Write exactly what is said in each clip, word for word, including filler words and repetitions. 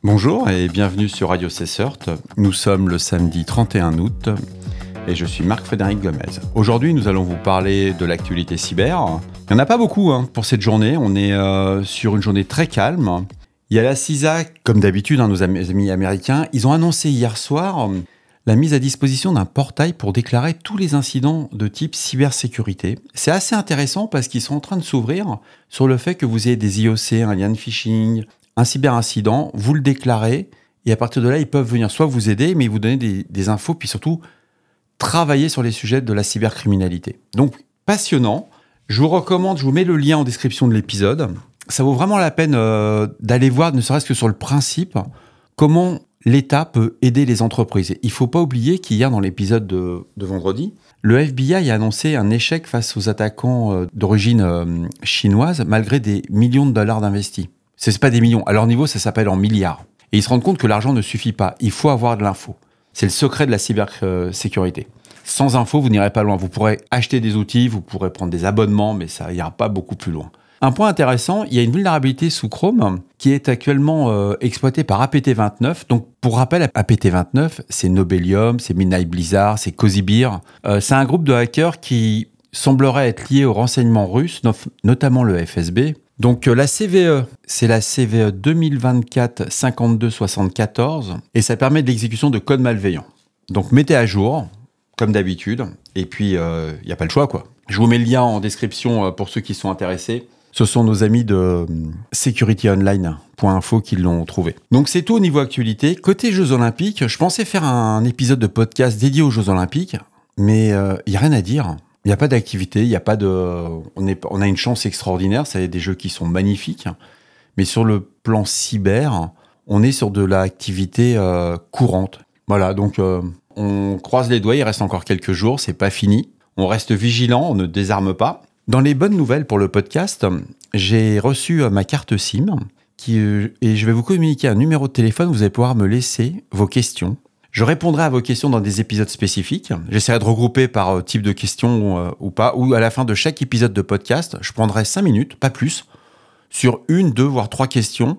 Bonjour et bienvenue sur Radio Cessert. Nous sommes le samedi trente et un août et je suis Marc-Frédéric Gomez. Aujourd'hui, nous allons vous parler de l'actualité cyber. Il n'y en a pas beaucoup hein, pour cette journée. On est euh, sur une journée très calme. Il y a la C I S A, comme d'habitude, hein, nos amis américains. Ils ont annoncé hier soir euh, la mise à disposition d'un portail pour déclarer tous les incidents de type cybersécurité. C'est assez intéressant parce qu'ils sont en train de s'ouvrir sur le fait que vous ayez des I O C, un lien de phishing, un cyberincident, vous le déclarez, et à partir de là, ils peuvent venir soit vous aider, mais vous donner des, des infos, puis surtout travailler sur les sujets de la cybercriminalité. Donc, passionnant. Je vous recommande, je vous mets le lien en description de l'épisode. Ça vaut vraiment la peine euh, d'aller voir, ne serait-ce que sur le principe, comment l'État peut aider les entreprises. Il ne faut pas oublier qu'hier, dans l'épisode de, de vendredi, le F B I a annoncé un échec face aux attaquants euh, d'origine euh, chinoise, malgré des millions de dollars d'investis. Ce n'est pas des millions. À leur niveau, ça s'appelle en milliards. Et ils se rendent compte que l'argent ne suffit pas. Il faut avoir de l'info. C'est le secret de la cybersécurité. Sans info, vous n'irez pas loin. Vous pourrez acheter des outils, vous pourrez prendre des abonnements, mais ça n'ira pas beaucoup plus loin. Un point intéressant, il y a une vulnérabilité sous Chrome qui est actuellement euh, exploitée par A P T vingt-neuf. Donc, pour rappel, A P T vingt-neuf, c'est Nobelium, c'est Midnight Blizzard, c'est Cozy Beer. Euh, c'est un groupe de hackers qui semblerait être lié aux renseignements russes, notamment le F S B. Donc la C V E, c'est la C V E deux mille vingt-quatre cinquante-deux soixante-quatorze et ça permet de l'exécution de codes malveillants. Donc mettez à jour, comme d'habitude, et puis il euh, n'y a pas le choix quoi. Je vous mets le lien en description pour ceux qui sont intéressés. Ce sont nos amis de security online point info qui l'ont trouvé. Donc c'est tout au niveau actualité. Côté Jeux Olympiques, je pensais faire un épisode de podcast dédié aux Jeux Olympiques, mais il euh, n'y a rien à dire. Il n'y a pas d'activité, il y a pas de. On, est, on a une chance extraordinaire, c'est des jeux qui sont magnifiques, mais sur le plan cyber, on est sur de l'activité euh, courante. Voilà, donc euh, on croise les doigts, il reste encore quelques jours, c'est pas fini. On reste vigilant, on ne désarme pas. Dans les bonnes nouvelles pour le podcast, j'ai reçu ma carte SIM qui, et je vais vous communiquer un numéro de téléphone où vous allez pouvoir me laisser vos questions. Je répondrai à vos questions dans des épisodes spécifiques. J'essaierai de regrouper par type de questions euh, ou pas. Ou à la fin de chaque épisode de podcast, je prendrai cinq minutes, pas plus, sur une, deux, voire trois questions.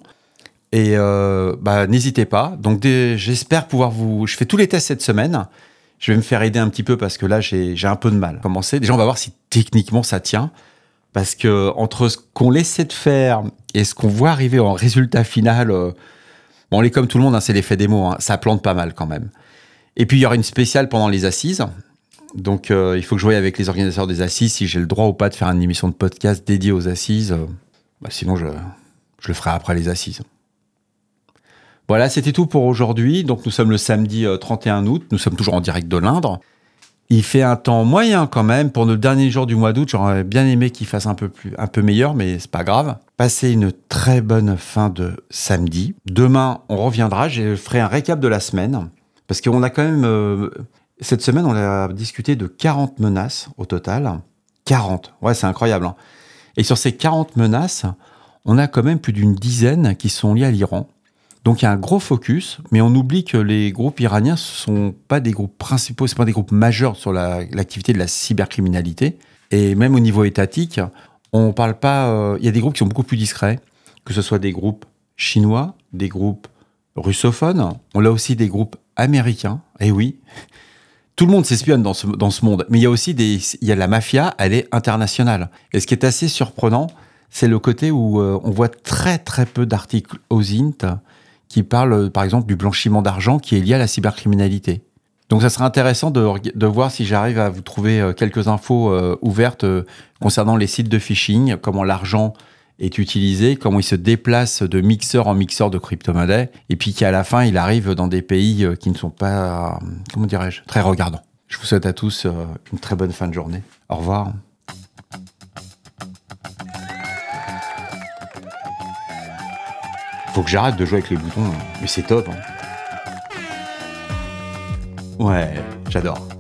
Et euh, bah, n'hésitez pas. Donc des, j'espère pouvoir vous... Je fais tous les tests cette semaine. Je vais me faire aider un petit peu parce que là, j'ai, j'ai un peu de mal à commencer. Déjà, on va voir si techniquement ça tient. Parce que entre ce qu'on essaie de faire et ce qu'on voit arriver en résultat final... Euh, Bon, on est comme tout le monde, hein, c'est l'effet démo, hein, ça plante pas mal quand même. Et puis, il y aura une spéciale pendant les assises. Donc, euh, il faut que je voie avec les organisateurs des assises si j'ai le droit ou pas de faire une émission de podcast dédiée aux assises. Euh, bah, sinon, je, je le ferai après les assises. Voilà, c'était tout pour aujourd'hui. Donc, nous sommes le samedi euh, trente et un août. Nous sommes toujours en direct de l'Indre. Il fait un temps moyen quand même. Pour le dernier jour du mois d'août, j'aurais bien aimé qu'il fasse un peu, plus, un peu meilleur, mais c'est pas grave. Passez une très bonne fin de samedi. Demain, on reviendra. Je ferai un récap de la semaine. Parce qu'on a quand même... Euh, cette semaine, on a discuté de quarante menaces au total. quarante. Ouais, c'est incroyable. Hein. Et sur ces quarante menaces, on a quand même plus d'une dizaine qui sont liées à l'Iran. Donc il y a un gros focus, mais on oublie que les groupes iraniens ne sont pas des groupes principaux, ce ne sont pas des groupes majeurs sur la, l'activité de la cybercriminalité. Et même au niveau étatique, on parle pas. Euh, il y a des groupes qui sont beaucoup plus discrets, que ce soit des groupes chinois, des groupes russophones. On a aussi des groupes américains. Et oui, tout le monde s'espionne dans ce, dans ce monde. Mais il y a aussi des, il y a la mafia, elle est internationale. Et ce qui est assez surprenant, c'est le côté où euh, on voit très très peu d'articles O S I N T qui parle, par exemple, du blanchiment d'argent qui est lié à la cybercriminalité. Donc, ça serait intéressant de, de voir si j'arrive à vous trouver quelques infos euh, ouvertes euh, concernant les sites de phishing, comment l'argent est utilisé, comment il se déplace de mixeur en mixeur de crypto-monnaies, et puis qu'à la fin, il arrive dans des pays qui ne sont pas, euh, comment dirais-je, très regardants. Je vous souhaite à tous euh, une très bonne fin de journée. Au revoir. Faut que j'arrête de jouer avec les boutons, mais c'est top. Hein. Ouais, j'adore.